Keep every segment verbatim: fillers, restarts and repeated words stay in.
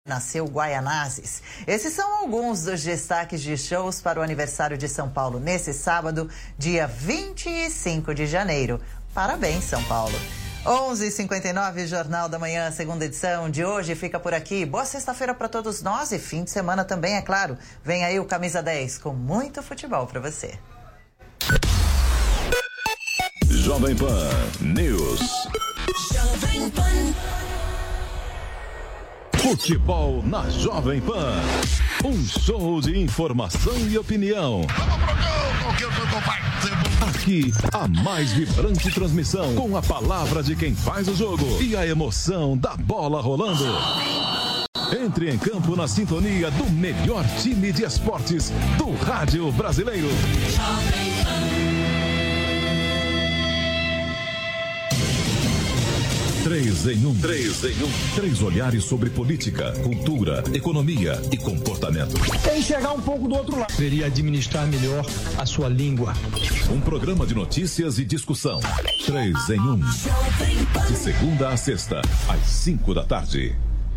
Nasceu Guaianazes. Esses são alguns dos destaques de shows para o aniversário de São Paulo nesse sábado, dia vinte e cinco de janeiro. Parabéns, São Paulo. onze e cinquenta e nove, Jornal da Manhã, segunda edição de hoje fica por aqui. Boa sexta-feira para todos nós e fim de semana também, é claro. Vem aí o Camisa dez com muito futebol para você. Jovem Pan News. Jovem Pan. Futebol na Jovem Pan. Um show de informação e opinião. Aqui, a mais vibrante transmissão, com a palavra de quem faz o jogo e a emoção da bola rolando. Entre em campo na sintonia do melhor time de esportes do rádio brasileiro. Três em um. Três em um. Três olhares sobre política, cultura, economia e comportamento. Tem que chegar um pouco do outro lado. Seria administrar melhor a sua língua. Um programa de notícias e discussão. Três em um. De segunda a sexta, às cinco da tarde.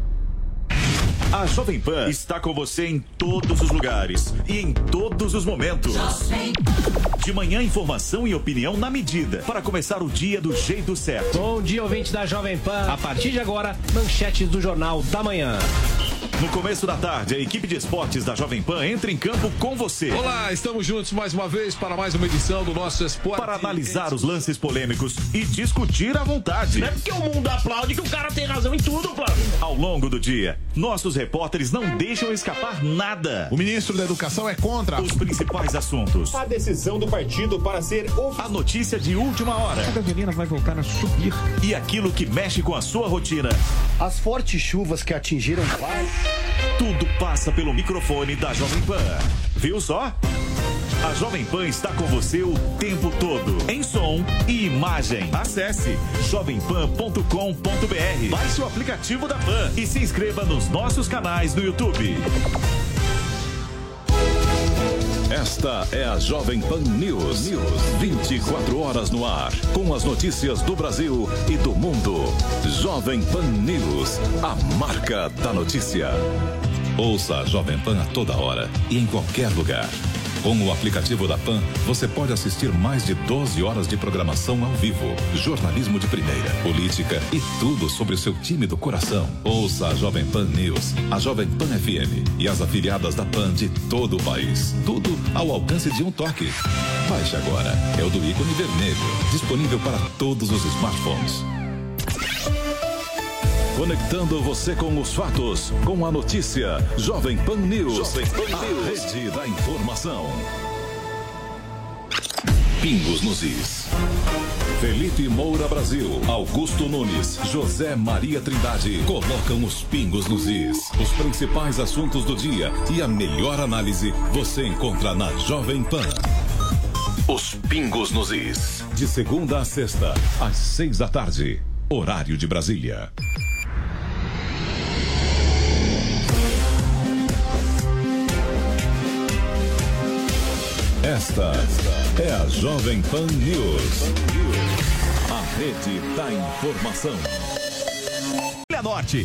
A Jovem Pan está com você em todos os lugares e em todos os momentos. De manhã, informação e opinião na medida, para começar o dia do jeito certo. Bom dia, ouvinte da Jovem Pan. A partir de agora, manchetes do Jornal da Manhã. No começo da tarde, a equipe de esportes da Jovem Pan entra em campo com você. Olá, estamos juntos mais uma vez para mais uma edição do nosso Esporte. Para analisar os lances polêmicos e discutir à vontade. Não é porque o mundo aplaude que o cara tem razão em tudo, Flávio. Ao longo do dia, nossos repórteres não deixam escapar nada. O ministro da Educação é contra os principais assuntos. A decisão do partido para ser a notícia de última hora. A gasolina vai voltar a subir. E aquilo que mexe com a sua rotina. As fortes chuvas que atingiram vários. Tudo passa pelo microfone da Jovem Pan. Viu só? A Jovem Pan está com você o tempo todo, em som e imagem. Acesse jovem pan ponto com ponto b r, baixe o aplicativo da Pan e se inscreva nos nossos canais no YouTube. Esta é a Jovem Pan News. News. vinte e quatro horas no ar, com as notícias do Brasil e do mundo. Jovem Pan News, a marca da notícia. Ouça a Jovem Pan a toda hora e em qualquer lugar. Com o aplicativo da Pan, você pode assistir mais de doze horas de programação ao vivo, jornalismo de primeira, política e tudo sobre o seu time do coração. Ouça a Jovem Pan News, a Jovem Pan F M e as afiliadas da Pan de todo o país. Tudo ao alcance de um toque. Baixe agora, é o do ícone vermelho, disponível para todos os smartphones. Conectando você com os fatos, com a notícia. Jovem Pan News, Jovem Pan News, a rede da informação. Pingos nos is. Felipe Moura Brasil, Augusto Nunes, José Maria Trindade colocam os pingos nos is. Os principais assuntos do dia e a melhor análise você encontra na Jovem Pan. Os pingos nos is. De segunda a sexta, às seis da tarde. Horário de Brasília. Esta é a Jovem Pan News, a rede da informação. Ilha Norte.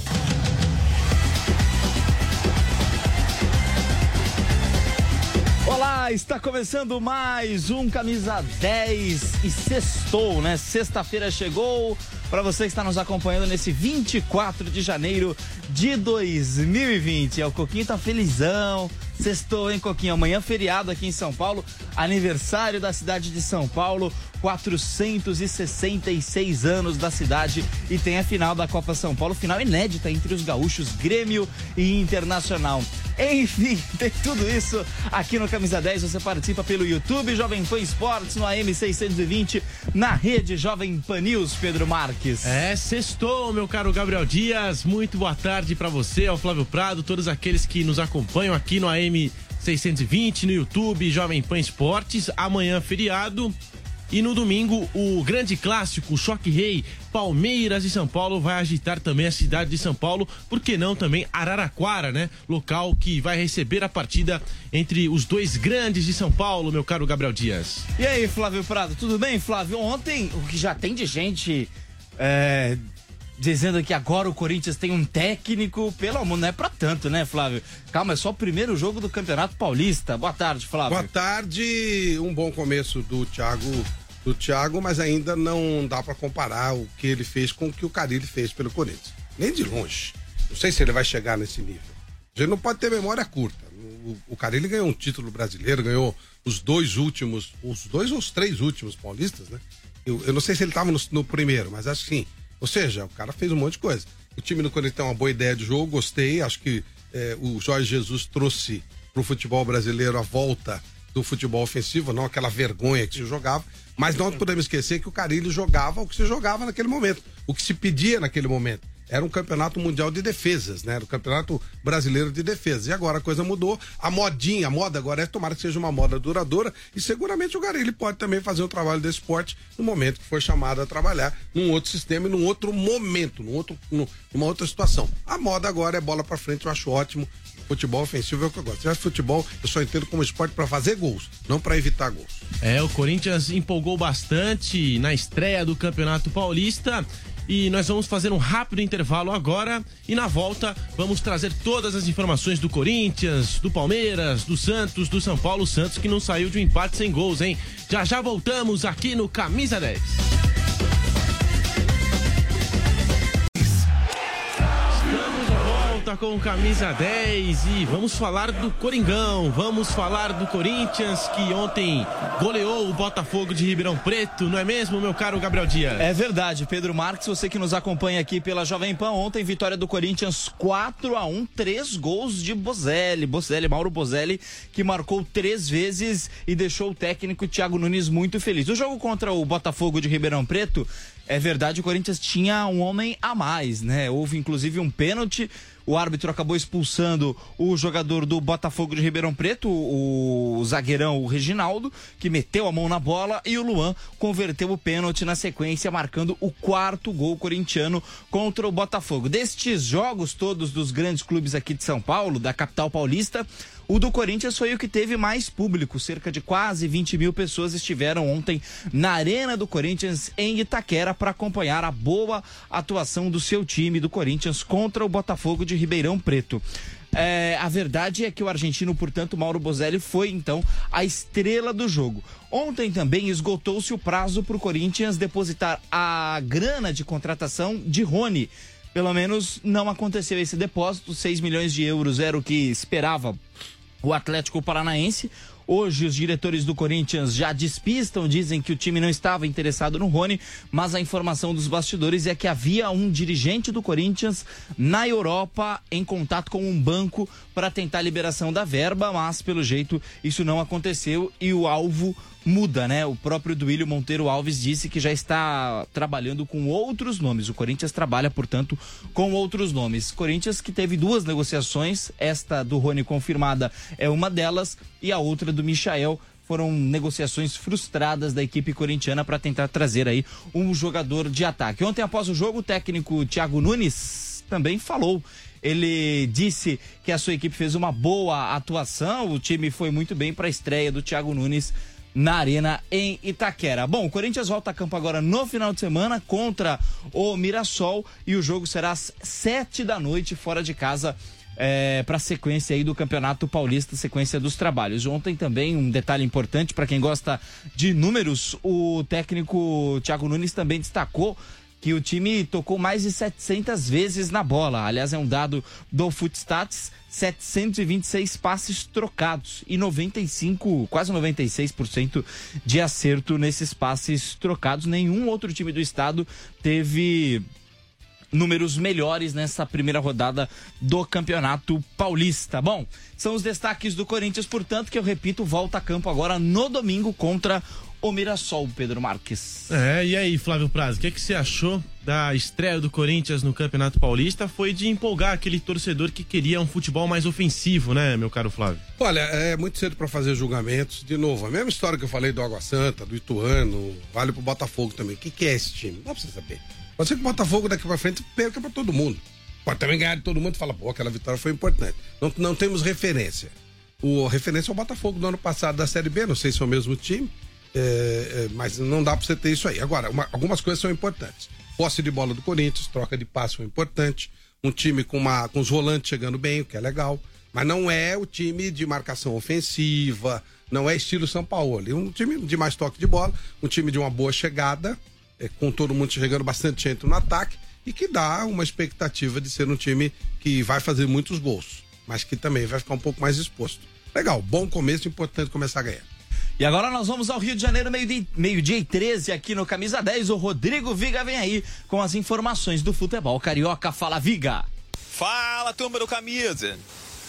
Olá, está começando mais um Camisa dez e sextou, né? Sexta-feira chegou. Para você que está nos acompanhando nesse vinte e quatro de janeiro de dois mil e vinte. É, o Coquinho tá felizão. Sextou, hein, Coquinho? Amanhã feriado aqui em São Paulo. Aniversário da cidade de São Paulo. quatrocentos e sessenta e seis anos da cidade. E tem a final da Copa São Paulo. Final inédita entre os gaúchos, Grêmio e Internacional. Enfim, tem tudo isso aqui no Camisa dez. Você participa pelo YouTube, Jovem Pan Esportes, no A M seiscentos e vinte, na rede Jovem Pan News, Pedro Marques. É, sextou, meu caro Gabriel Dias. Muito boa tarde pra você, ao Flávio Prado, todos aqueles que nos acompanham aqui no A M seiscentos e vinte, no YouTube, Jovem Pan Esportes. Amanhã, feriado. E no domingo, o grande clássico, o Choque Rei, Palmeiras e São Paulo, vai agitar também a cidade de São Paulo, por que não também Araraquara, né? Local que vai receber a partida entre os dois grandes de São Paulo, meu caro Gabriel Dias. E aí, Flávio Prado, tudo bem, Flávio? Ontem, o que já tem de gente é, dizendo que agora o Corinthians tem um técnico, pelo amor, não é pra tanto, né, Flávio? Calma, é só o primeiro jogo do Campeonato Paulista. Boa tarde, Flávio. Boa tarde, um bom começo do Thiago, do Thiago, mas ainda não dá pra comparar o que ele fez com o que o Carille fez pelo Corinthians. Nem de longe. Não sei se ele vai chegar nesse nível. A gente não pode ter memória curta. O, o Carille ganhou um título brasileiro, ganhou os dois últimos, os dois ou os três últimos paulistas, né? Eu, eu não sei se ele estava no, no primeiro, mas acho que sim. Ou seja, o cara fez um monte de coisa. O time do Corinthians tem uma boa ideia de jogo, gostei. Acho que é, o Jorge Jesus trouxe pro futebol brasileiro a volta do futebol ofensivo, não aquela vergonha que se jogava. Mas não podemos esquecer que o Carille jogava o que se jogava naquele momento, o que se pedia naquele momento. Era um campeonato mundial de defesas, né? Era o campeonato brasileiro de defesas. E agora a coisa mudou. A modinha, a moda agora é tomara que seja uma moda duradoura. E seguramente o Carille pode também fazer o trabalho desse esporte no momento que for chamado a trabalhar num outro sistema e num outro momento, num outro, numa outra situação. A moda agora é bola pra frente, eu acho ótimo. Futebol ofensivo é o que eu gosto. Se é futebol, eu só entendo como esporte para fazer gols, não para evitar gols. É, o Corinthians empolgou bastante na estreia do Campeonato Paulista. E nós vamos fazer um rápido intervalo agora e na volta vamos trazer todas as informações do Corinthians, do Palmeiras, do Santos, do São Paulo. Santos que não saiu de um empate sem gols, hein? Já já voltamos aqui no Camisa dez. Com o Camisa dez e vamos falar do Coringão, vamos falar do Corinthians que ontem goleou o Botafogo de Ribeirão Preto, não é mesmo, meu caro Gabriel Dias? É verdade, Pedro Marques, você que nos acompanha aqui pela Jovem Pan, ontem vitória do Corinthians quatro a um, três gols de Bozelli, Bozelli, Mauro Bozelli, que marcou três vezes e deixou o técnico Thiago Nunes muito feliz. O jogo contra o Botafogo de Ribeirão Preto, é verdade, o Corinthians tinha um homem a mais, né? Houve inclusive um pênalti. O árbitro acabou expulsando o jogador do Botafogo de Ribeirão Preto, o zagueirão, o Reginaldo, que meteu a mão na bola, e o Luan converteu o pênalti na sequência, marcando o quarto gol corintiano contra o Botafogo. Destes jogos todos dos grandes clubes aqui de São Paulo, da capital paulista, o do Corinthians foi o que teve mais público, cerca de quase vinte mil pessoas estiveram ontem na Arena do Corinthians em Itaquera para acompanhar a boa atuação do seu time do Corinthians contra o Botafogo de Ribeirão Preto. É, a verdade é que o argentino, portanto, Mauro Bozelli, foi então a estrela do jogo. Ontem também esgotou-se o prazo para o Corinthians depositar a grana de contratação de Rony. Pelo menos não aconteceu esse depósito, seis milhões de euros era o que esperava o Atlético Paranaense. Hoje os diretores do Corinthians já despistam, dizem que o time não estava interessado no Rony, mas a informação dos bastidores é que havia um dirigente do Corinthians na Europa em contato com um banco para tentar a liberação da verba, mas pelo jeito isso não aconteceu e o alvo muda, né? O próprio Duílio Monteiro Alves disse que já está trabalhando com outros nomes. O Corinthians trabalha, portanto, com outros nomes. Corinthians que teve duas negociações, esta do Rony confirmada é uma delas e a outra do Michael. Foram negociações frustradas da equipe corintiana para tentar trazer aí um jogador de ataque. Ontem, após o jogo, o técnico Thiago Nunes também falou. Ele disse que a sua equipe fez uma boa atuação, o time foi muito bem para a estreia do Thiago Nunes na Arena em Itaquera. Bom, o Corinthians volta a campo agora no final de semana contra o Mirassol e o jogo será às sete da noite fora de casa é, para a sequência aí do Campeonato Paulista, sequência dos trabalhos. Ontem também um detalhe importante para quem gosta de números, o técnico Thiago Nunes também destacou que o time tocou mais de setecentas vezes na bola. Aliás, é um dado do Footstats, setecentos e vinte e seis passes trocados e noventa e cinco, quase noventa e seis por cento de acerto nesses passes trocados. Nenhum outro time do estado teve números melhores nessa primeira rodada do Campeonato Paulista. Bom, são os destaques do Corinthians, portanto, que eu repito, volta a campo agora no domingo contra o Mirassol, Pedro Marques. É, e aí, Flávio Prado, o que, que você achou da estreia do Corinthians no Campeonato Paulista? Foi de empolgar aquele torcedor que queria um futebol mais ofensivo, né, meu caro Flávio? Olha, é muito cedo para fazer julgamentos. De novo, a mesma história que eu falei do Água Santa, do Ituano, vale pro Botafogo também. O que, que é esse time? Não dá pra você saber. Pode ser que o Botafogo daqui pra frente perca pra todo mundo. Pode também ganhar de todo mundo e falar, pô, aquela vitória foi importante. Não, não temos referência. O a referência é o Botafogo do ano passado da Série B, não sei se é o mesmo time. É, é, mas não dá pra você ter isso aí. Agora, uma, algumas coisas são importantes. Posse de bola do Corinthians, troca de passe foi importante. Um time com, uma, com os volantes chegando bem, o que é legal. Mas não é o time de marcação ofensiva, não é estilo São Paulo. É um time de mais toque de bola, um time de uma boa chegada, é, com todo mundo chegando bastante gente no ataque, e que dá uma expectativa de ser um time que vai fazer muitos gols, mas que também vai ficar um pouco mais exposto. Legal, bom começo, importante começar a ganhar. E agora nós vamos ao Rio de Janeiro, meio-dia meio e treze, aqui no Camisa dez. O Rodrigo Viga vem aí com as informações do futebol carioca. Fala, Viga! Fala, turma do Camisa!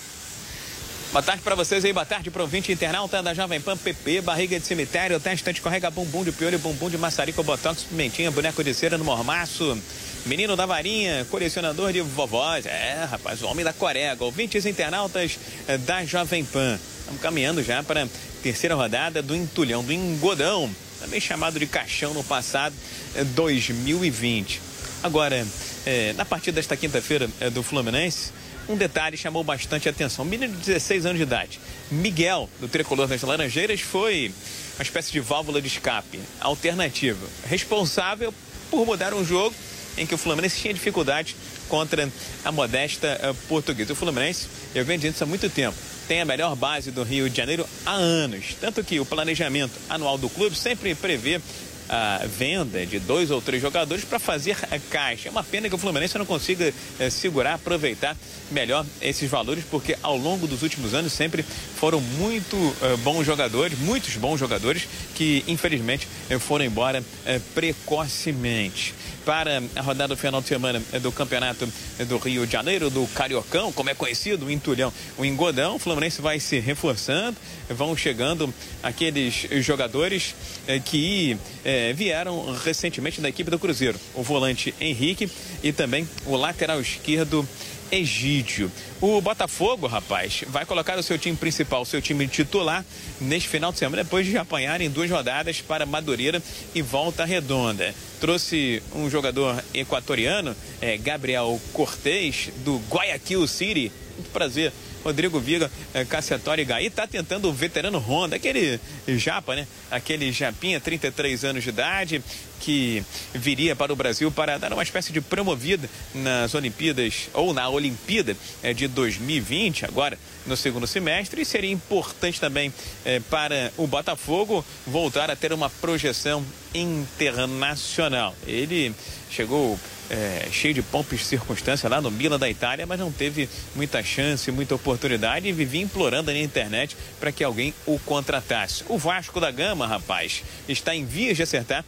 Boa tarde pra vocês aí, boa tarde pro ouvinte internauta da Jovem Pan. P P, barriga de cemitério, testa de correga, bumbum de piolho, bumbum de maçarico, botox, pimentinha, boneco de cera no mormaço, menino da varinha, colecionador de vovós. É, rapaz, o homem da corega. Ouvintes internautas da Jovem Pan. Estamos caminhando já para a terceira rodada do entulhão, do engodão, também chamado de caixão no passado, dois mil e vinte. Agora, é, na partida desta quinta-feira é, do Fluminense, um detalhe chamou bastante atenção. Um menino de dezesseis anos de idade, Miguel, do Tricolor das Laranjeiras, foi uma espécie de válvula de escape alternativa, responsável por mudar um jogo em que o Fluminense tinha dificuldade contra a modesta uh, Portuguesa. O Fluminense, eu venho dizendo isso há muito tempo, tem a melhor base do Rio de Janeiro há anos. Tanto que o planejamento anual do clube sempre prevê a venda de dois ou três jogadores para fazer a caixa. É uma pena que o Fluminense não consiga eh, segurar, aproveitar melhor esses valores, porque ao longo dos últimos anos sempre foram muito eh, bons jogadores, muitos bons jogadores que infelizmente eh, foram embora eh, precocemente. Para a rodada do final de semana do Campeonato do Rio de Janeiro, do Cariocão, como é conhecido, o entulhão, o engodão, o Fluminense vai se reforçando, vão chegando aqueles jogadores eh, que eh, vieram recentemente da equipe do Cruzeiro, o volante Henrique e também o lateral esquerdo Egídio. O Botafogo, rapaz, vai colocar o seu time principal, o seu time titular, neste final de semana, depois de apanhar em duas rodadas para Madureira e Volta Redonda. Trouxe um jogador equatoriano, é, Gabriel Cortez, do Guayaquil City. Muito prazer. Rodrigo Viga, eh, Cassiatório e Gaí, está tentando o veterano Honda, aquele japa, né? Aquele japinha, trinta e três anos de idade, que viria para o Brasil para dar uma espécie de promovida nas Olimpíadas, ou na Olimpíada eh, de dois mil e vinte, agora no segundo semestre, e seria importante também eh, para o Botafogo voltar a ter uma projeção internacional. Ele chegou É, cheio de pompa e circunstância lá no Milan da Itália, mas não teve muita chance, muita oportunidade e vivia implorando na internet para que alguém o contratasse. O Vasco da Gama, rapaz, está em vias de acertar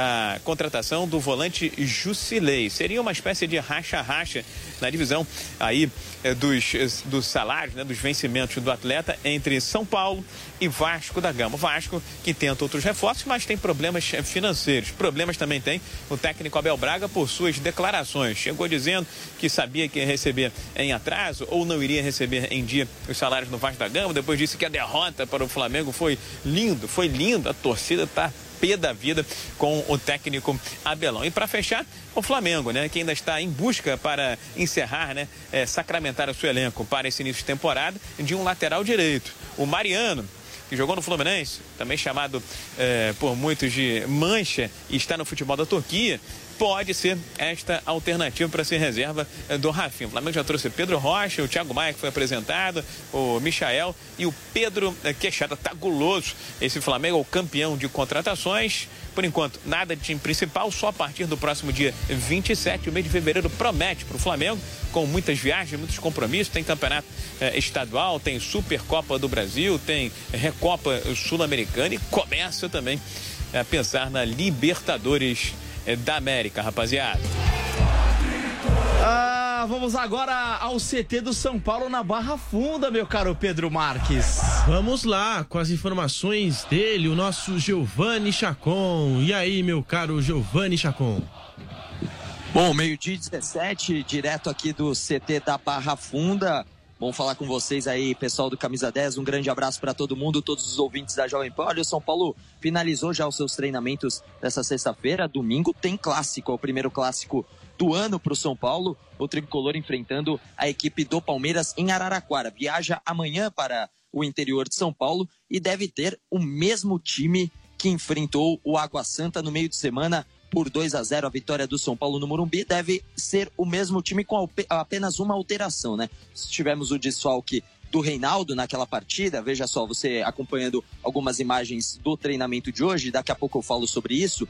a contratação do volante Jusilei. Seria uma espécie de racha-racha na divisão aí é, dos, dos salários, né, dos vencimentos do atleta entre São Paulo e Vasco da Gama. O Vasco que tenta outros reforços, mas tem problemas financeiros. Problemas também tem o técnico Abel Braga por suas declarações. Chegou dizendo que sabia que ia receber em atraso ou não iria receber em dia os salários no Vasco da Gama. Depois disse que a derrota para o Flamengo foi lindo, foi lindo. A torcida tá pé da vida com o técnico Abelão. E para fechar, o Flamengo, né, que ainda está em busca para encerrar, né, é, sacramentar o seu elenco para esse início de temporada de um lateral direito. O Mariano, que jogou no Fluminense, também chamado é, por muitos de Mancha, e está no futebol da Turquia, pode ser esta alternativa para ser reserva é, do Rafinha. O Flamengo já trouxe Pedro Rocha, o Thiago Maia, que foi apresentado, o Michael e o Pedro é, Queixada. Tá guloso. Esse Flamengo é o campeão de contratações. Por enquanto, nada de time principal, só a partir do próximo dia vinte e sete. O mês de fevereiro promete para o Flamengo, com muitas viagens, muitos compromissos. Tem campeonato eh, estadual, tem Supercopa do Brasil, tem Recopa Sul-Americana e começa também a pensar na Libertadores eh, da América, rapaziada. Ah, vamos agora ao C T do São Paulo na Barra Funda, meu caro Pedro Marques. Vamos lá com as informações dele, o nosso Giovanni Chacon. E aí, meu caro Giovanni Chacon? Bom, meio-dia dezessete, direto aqui do C T da Barra Funda. Bom falar com vocês aí, pessoal do Camisa dez. Um grande abraço para todo mundo, todos os ouvintes da Jovem Pan. Olha, o São Paulo finalizou já os seus treinamentos dessa sexta-feira. Domingo tem clássico, é o primeiro clássico do ano para o São Paulo. O tricolor enfrentando a equipe do Palmeiras em Araraquara. Viaja amanhã para o interior de São Paulo e deve ter o mesmo time que enfrentou o Água Santa no meio de semana por dois a zero a vitória do São Paulo no Morumbi, deve ser o mesmo time com apenas uma alteração, né? Tivemos o desfalque do Reinaldo naquela partida, veja só, você acompanhando algumas imagens do treinamento de hoje, daqui a pouco eu falo sobre isso,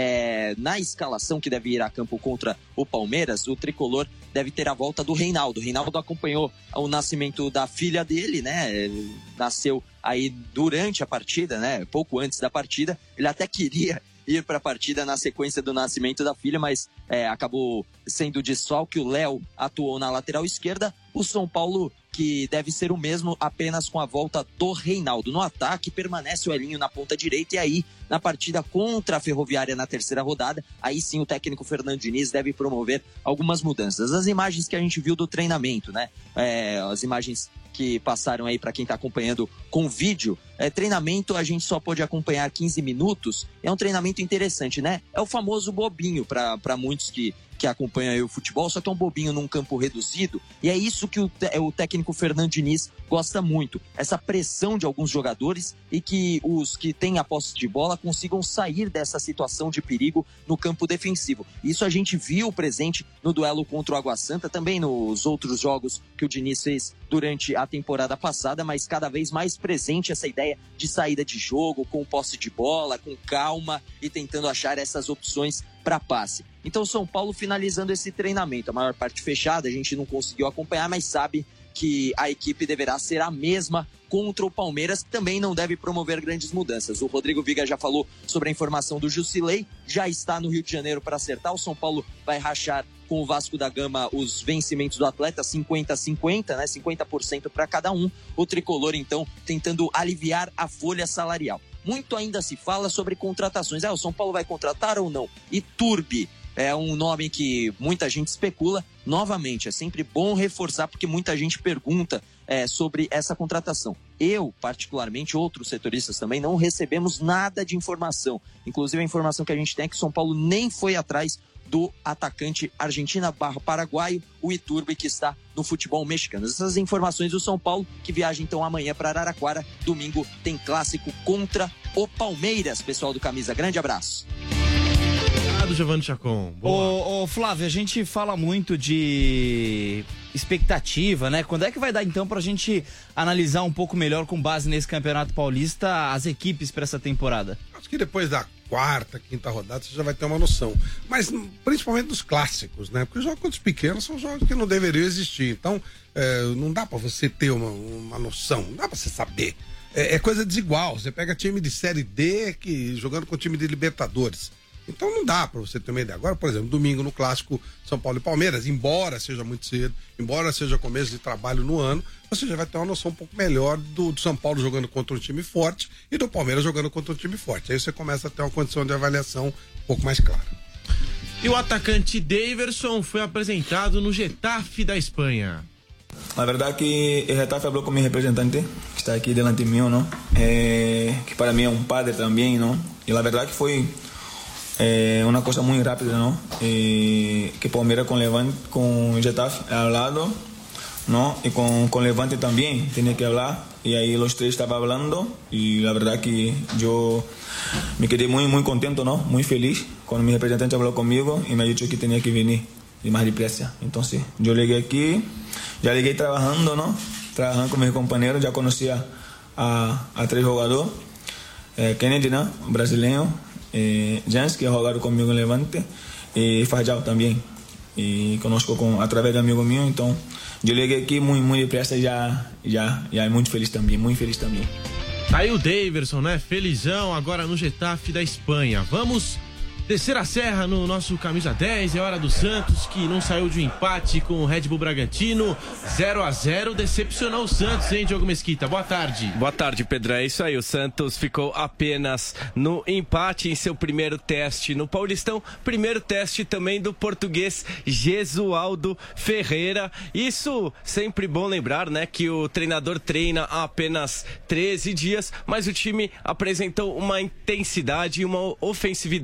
é, na escalação que deve ir a campo contra o Palmeiras, o tricolor deve ter a volta do Reinaldo. O Reinaldo acompanhou o nascimento da filha dele, né, nasceu aí durante a partida, né, pouco antes da partida, ele até queria ir para a partida na sequência do nascimento da filha, mas é, acabou sendo desfalque. O Léo atuou na lateral esquerda, o São Paulo, que deve ser o mesmo apenas com a volta do Reinaldo. No ataque permanece o Elinho na ponta direita, e aí na partida contra a Ferroviária na terceira rodada, aí sim o técnico Fernando Diniz deve promover algumas mudanças. As imagens que a gente viu do treinamento, né, é, as imagens que passaram aí para quem está acompanhando com vídeo, é, treinamento a gente só pode acompanhar quinze minutos, é um treinamento interessante, né? É o famoso bobinho para muitos que, que acompanham aí o futebol, só que é um bobinho num campo reduzido, e é isso que o, o técnico Fernando Diniz gosta muito, essa pressão de alguns jogadores e que os que têm a posse de bola consigam sair dessa situação de perigo no campo defensivo. Isso a gente viu presente no duelo contra o Água Santa, também nos outros jogos que o Diniz fez durante a temporada passada, mas cada vez mais presente essa ideia de saída de jogo, com posse de bola, com calma e tentando achar essas opções para passe. Então o São Paulo finalizando esse treinamento, a maior parte fechada, a gente não conseguiu acompanhar, mas sabe que a equipe deverá ser a mesma contra o Palmeiras, que também não deve promover grandes mudanças. O Rodrigo Viga já falou sobre a informação do Jusilei, já está no Rio de Janeiro para acertar. O São Paulo vai rachar com o Vasco da Gama os vencimentos do atleta, cinquenta a cinquenta, né? cinquenta por cento para cada um. O tricolor, então, tentando aliviar a folha salarial. Muito ainda se fala sobre contratações. Ah, o São Paulo vai contratar ou não? Iturbe é um nome que muita gente especula. Novamente, é sempre bom reforçar, porque muita gente pergunta é, sobre essa contratação. Eu, particularmente, outros setoristas também, não recebemos nada de informação. Inclusive, a informação que a gente tem é que o São Paulo nem foi atrás do atacante argentina barra paraguaio, o Iturbe, que está no futebol mexicano. Essas informações do São Paulo, que viaja então amanhã para Araraquara. Domingo tem clássico contra o Palmeiras, pessoal do Camisa. Grande abraço. Obrigado, Giovanni Chacon. Ô, ô, Flávio, a gente fala muito de expectativa, né? Quando é que vai dar então pra gente analisar um pouco melhor, com base nesse Campeonato Paulista, as equipes para essa temporada? Acho que depois da quarta, quinta rodada você já vai ter uma noção, mas principalmente dos clássicos, né? Porque os jogos contra os pequenos são jogos que não deveriam existir, então é, não dá pra você ter uma, uma noção, não dá pra você saber, é, é coisa desigual. Você pega time de Série D que, jogando com time de Libertadores, então não dá pra você ter uma ideia. Agora, por exemplo, domingo no clássico São Paulo e Palmeiras, embora seja muito cedo, embora seja começo de trabalho no ano, você já vai ter uma noção um pouco melhor do, do São Paulo jogando contra um time forte e do Palmeiras jogando contra um time forte. Aí você começa a ter uma condição de avaliação um pouco mais clara. E o atacante Daverson foi apresentado no Getafe da Espanha. La verdad que el Getafe habló con mi representante, que está aquí delante mío, ¿no? Eh, que para mí es un padre también, ¿no? Y la verdad que fue Eh, una cosa muy rápida, ¿no? Eh, que Palmeiras con Levante, con Getafe ha hablado, ¿no? Y con, con Levante también tenía que hablar, y ahí los tres estaban hablando, y la verdad que yo me quedé muy muy contento, ¿no? Muy feliz cuando mi representante habló conmigo y me ha dicho que tenía que venir y más deprisa. Entonces yo llegué aquí, ya llegué trabajando, ¿no? Trabajando con mis compañeros, ya conocía a, a tres jugadores, eh, Kennedy, ¿no? Brasileño, Eh, Jans, que ha jugado conmigo en Levante, y Farjal también, y conozco con, a través de amigo mío. Entonces yo llegué aquí muy muy depressa, ya, ya, ya muy feliz também, muito feliz também. Aí o Daverson, né? Felizão agora no Getafe da Espanha. Vamos descer a serra no nosso camisa dez. É hora do Santos, que não saiu de um empate com o Red Bull Bragantino. zero a zero, decepcionou o Santos, hein, Diogo Mesquita? Boa tarde. Boa tarde, Pedro. É isso aí. O Santos ficou apenas no empate em seu primeiro teste no Paulistão. Primeiro teste também do português Jesualdo Ferreira. Isso sempre bom lembrar, né, que o treinador treina há apenas treze dias, mas o time apresentou uma intensidade e uma ofensividade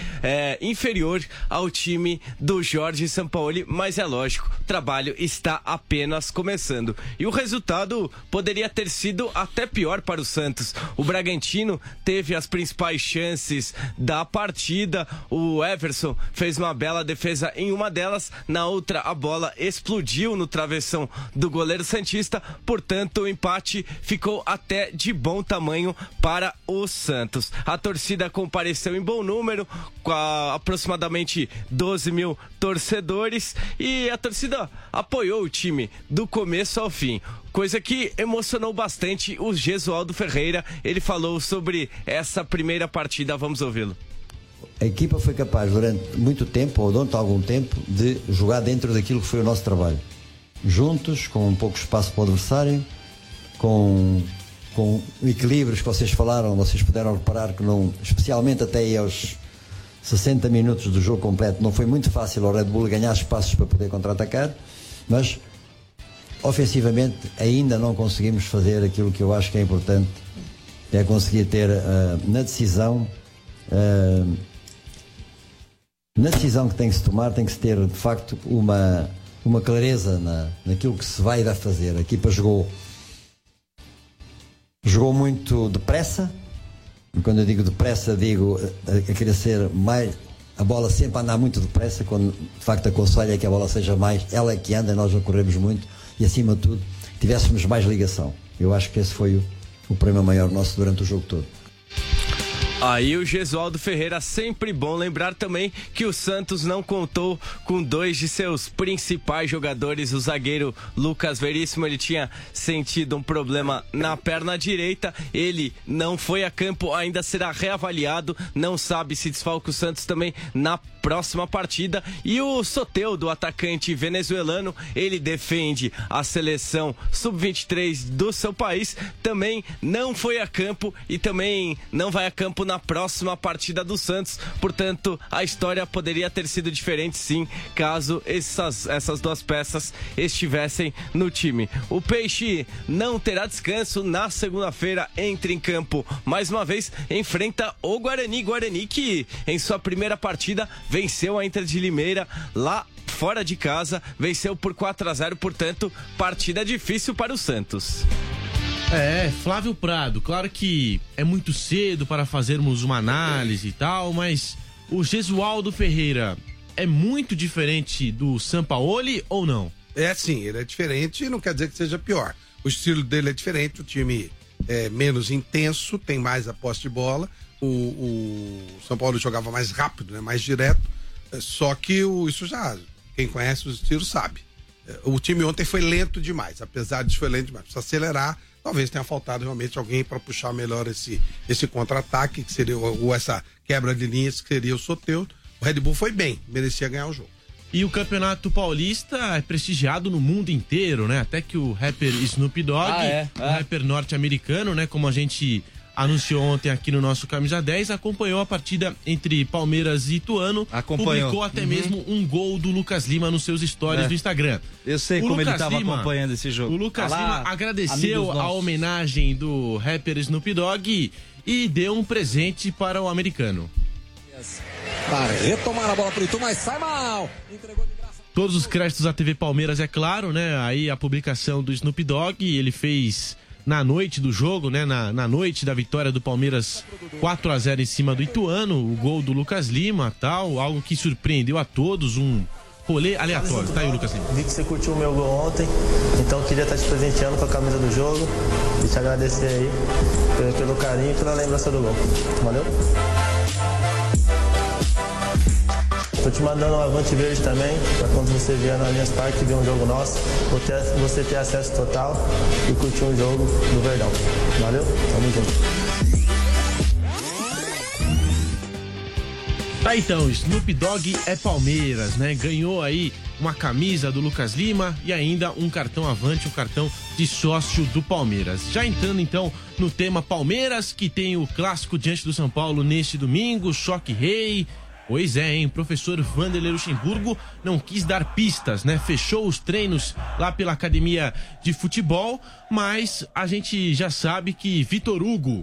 é, inferior ao time do Jorge Sampaoli, mas é lógico, o trabalho está apenas começando. E o resultado poderia ter sido até pior para o Santos. O Bragantino teve as principais chances da partida, o Everson fez uma bela defesa em uma delas, na outra a bola explodiu no travessão do goleiro santista, portanto o empate ficou até de bom tamanho para o Santos. A torcida compareceu em bom número, com a, aproximadamente doze mil torcedores, e a torcida apoiou o time do começo ao fim, coisa que emocionou bastante o Gesualdo Ferreira. Ele falou sobre essa primeira partida, vamos ouvi-lo. A equipa foi capaz durante muito tempo, ou durante algum tempo, de jogar dentro daquilo que foi o nosso trabalho. Juntos, com um pouco espaço para o adversário, com, com equilíbrios que vocês falaram, vocês puderam reparar que não, especialmente até aí aos sessenta minutos do jogo completo, não foi muito fácil ao Red Bull ganhar espaços para poder contra-atacar, mas ofensivamente ainda não conseguimos fazer aquilo que eu acho que é importante, que é conseguir ter uh, na decisão uh, na decisão que tem que se tomar, tem que se ter de facto uma, uma clareza na, naquilo que se vai dar a fazer. A equipa jogou jogou muito depressa, e quando eu digo depressa digo a, a querer ser mais, a bola sempre a andar muito depressa, quando de facto aconselho é que a bola seja mais, ela é que anda, nós não corremos muito, e acima de tudo tivéssemos mais ligação. Eu acho que esse foi o, o problema maior nosso durante o jogo todo. Aí o Gesualdo Ferreira, sempre bom lembrar também que o Santos não contou com dois de seus principais jogadores. O zagueiro Lucas Veríssimo, ele tinha sentido um problema na perna direita, ele não foi a campo, ainda será reavaliado, não sabe se desfalca o Santos também na próxima partida. E o Soteldo, atacante venezuelano, ele defende a seleção sub vinte e três do seu país, também não foi a campo e também não vai a campo na próxima partida do Santos. Portanto, a história poderia ter sido diferente, sim, caso essas, essas duas peças estivessem no time. O Peixe não terá descanso, na segunda-feira entra em campo mais uma vez, enfrenta o Guarani, Guarani que em sua primeira partida venceu a Inter de Limeira lá fora de casa, venceu por quatro a zero, portanto, partida difícil para o Santos. É, Flávio Prado, claro que é muito cedo para fazermos uma análise e tal, mas o Gesualdo Ferreira é muito diferente do Sampaoli ou não? É sim, ele é diferente e não quer dizer que seja pior. O estilo dele é diferente, o time é menos intenso, tem mais a posse de bola, o, o São Paulo jogava mais rápido, né, mais direto, só que o, isso já, quem conhece os estilos sabe. O time ontem foi lento demais, apesar de foi lento demais, precisa acelerar. Talvez tenha faltado realmente alguém para puxar melhor esse, esse contra-ataque, que seria, ou essa quebra de linhas, que seria o Soteldo. O Red Bull foi bem, merecia ganhar o jogo. E o Campeonato Paulista é prestigiado no mundo inteiro, né? Até que o rapper Snoop Dogg, ah, é? o é. rapper norte-americano, né? Como a gente anunciou ontem aqui no nosso Camisa dez, acompanhou a partida entre Palmeiras e Ituano. Acompanhou. Publicou até uhum. mesmo um gol do Lucas Lima nos seus stories é. do Instagram. Eu sei o como Lucas ele estava Lima, acompanhando esse jogo. O Lucas ah lá, Lima agradeceu a homenagem do rapper Snoop Dogg e deu um presente para o americano. Para retomar a bola pro Itu, mas sai mal. Entregou de graça. Todos os créditos à T V Palmeiras, é claro, né? Aí a publicação do Snoop Dogg, ele fez na noite do jogo, né? Na, na noite da vitória do Palmeiras quatro a zero em cima do Ituano, o gol do Lucas Lima, tal, algo que surpreendeu a todos, um rolê aleatório. Tá aí o Lucas Lima. Vi que você curtiu o meu gol ontem, então queria estar te presenteando com a camisa do jogo e te agradecer aí pelo, pelo carinho e pela lembrança do gol. Valeu? Tô te mandando um Avante Verde também, pra quando você vier na Allianz Parque ver um jogo nosso, você ter acesso total e curtir um jogo do Verdão. Valeu? Tamo junto. Tá, então, Snoop Dogg é Palmeiras, né? Ganhou aí uma camisa do Lucas Lima e ainda um cartão Avante, um cartão de sócio do Palmeiras. Já entrando então no tema Palmeiras, que tem o clássico diante do São Paulo neste domingo, Choque Rei. Pois é, hein? O professor Vanderlei Luxemburgo não quis dar pistas, né? Fechou os treinos lá pela academia de futebol, mas a gente já sabe que Vitor Hugo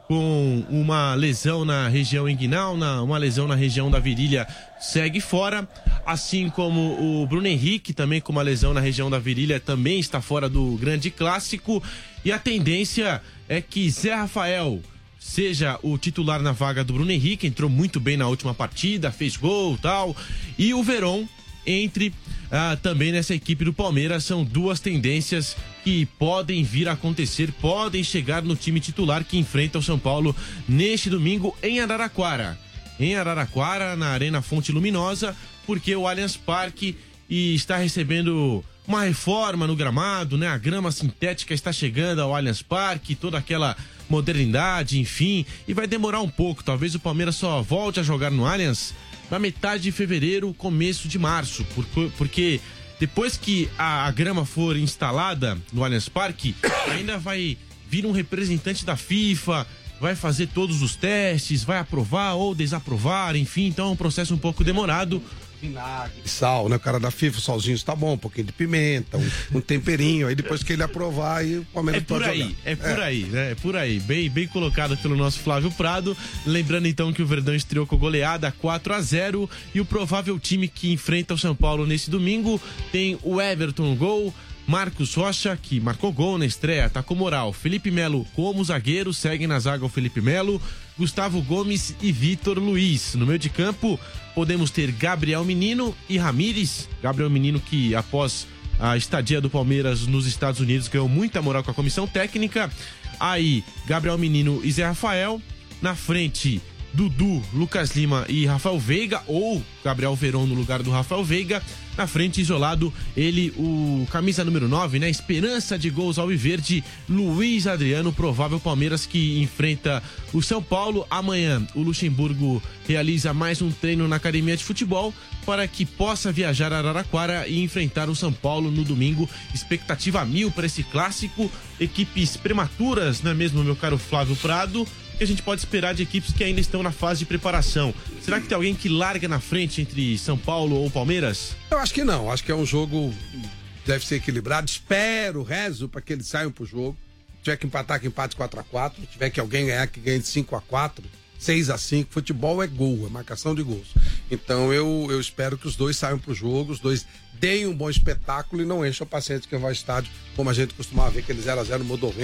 com uma lesão na região inguinal, na, uma lesão na região da virilha, segue fora, assim como o Bruno Henrique, também com uma lesão na região da virilha, também está fora do grande clássico, e a tendência é que Zé Rafael seja o titular na vaga do Bruno Henrique, entrou muito bem na última partida, fez gol e tal, e o Verón entre ah, também nessa equipe do Palmeiras. São duas tendências que podem vir a acontecer, podem chegar no time titular que enfrenta o São Paulo neste domingo em Araraquara. Em Araraquara, na Arena Fonte Luminosa, porque o Allianz Parque está recebendo uma reforma no gramado, né? A grama sintética está chegando ao Allianz Parque, toda aquela modernidade, enfim, e vai demorar um pouco. Talvez o Palmeiras só volte a jogar no Allianz na metade de fevereiro, começo de março, porque, porque depois que a, a grama for instalada no Allianz Parque, ainda vai vir um representante da FIFA, vai fazer todos os testes, vai aprovar ou desaprovar, enfim, então é um processo um pouco demorado. Vinagre, sal, né? O cara da FIFA, o salzinho está bom, um pouquinho de pimenta, um, um temperinho, aí depois que ele aprovar, aí o Palmeiras é por pode aí, jogar. É por é. aí, né? É por aí. Bem, bem colocado pelo nosso Flávio Prado. Lembrando então que o Verdão estreou com goleada quatro a zero e o provável time que enfrenta o São Paulo nesse domingo tem o Everton no gol, Marcos Rocha, que marcou gol na estreia, tá com moral. Felipe Melo como zagueiro, segue na zaga o Felipe Melo, Gustavo Gomes e Vitor Luiz. No meio de campo, podemos ter Gabriel Menino e Ramírez. Gabriel Menino que, após a estadia do Palmeiras nos Estados Unidos, ganhou muita moral com a comissão técnica. Aí, Gabriel Menino e Zé Rafael. Na frente, Dudu, Lucas Lima e Rafael Veiga, ou Gabriel Verón no lugar do Rafael Veiga. Na frente, isolado, ele, o camisa número nove, né? Esperança de gols alviverde, Luiz Adriano, provável Palmeiras que enfrenta o São Paulo. Amanhã, o Luxemburgo realiza mais um treino na academia de futebol para que possa viajar a Araraquara e enfrentar o São Paulo no domingo. Expectativa mil para esse clássico. Equipes prematuras, não é mesmo, meu caro Flávio Prado? Que a gente pode esperar de equipes que ainda estão na fase de preparação. Será que tem alguém que larga na frente entre São Paulo ou Palmeiras? Eu acho que não, acho que é um jogo deve ser equilibrado, espero, rezo para que eles saiam pro jogo. Se tiver que empatar, que empate quatro a quatro, se tiver que alguém ganhar, que ganhe de cinco a quatro, seis a cinco, futebol é gol, é marcação de gols. Então eu, eu espero que os dois saiam pro jogo, os dois deem um bom espetáculo e não encham o paciente que vai ao estádio, como a gente costumava ver, aquele zero a zero mudou.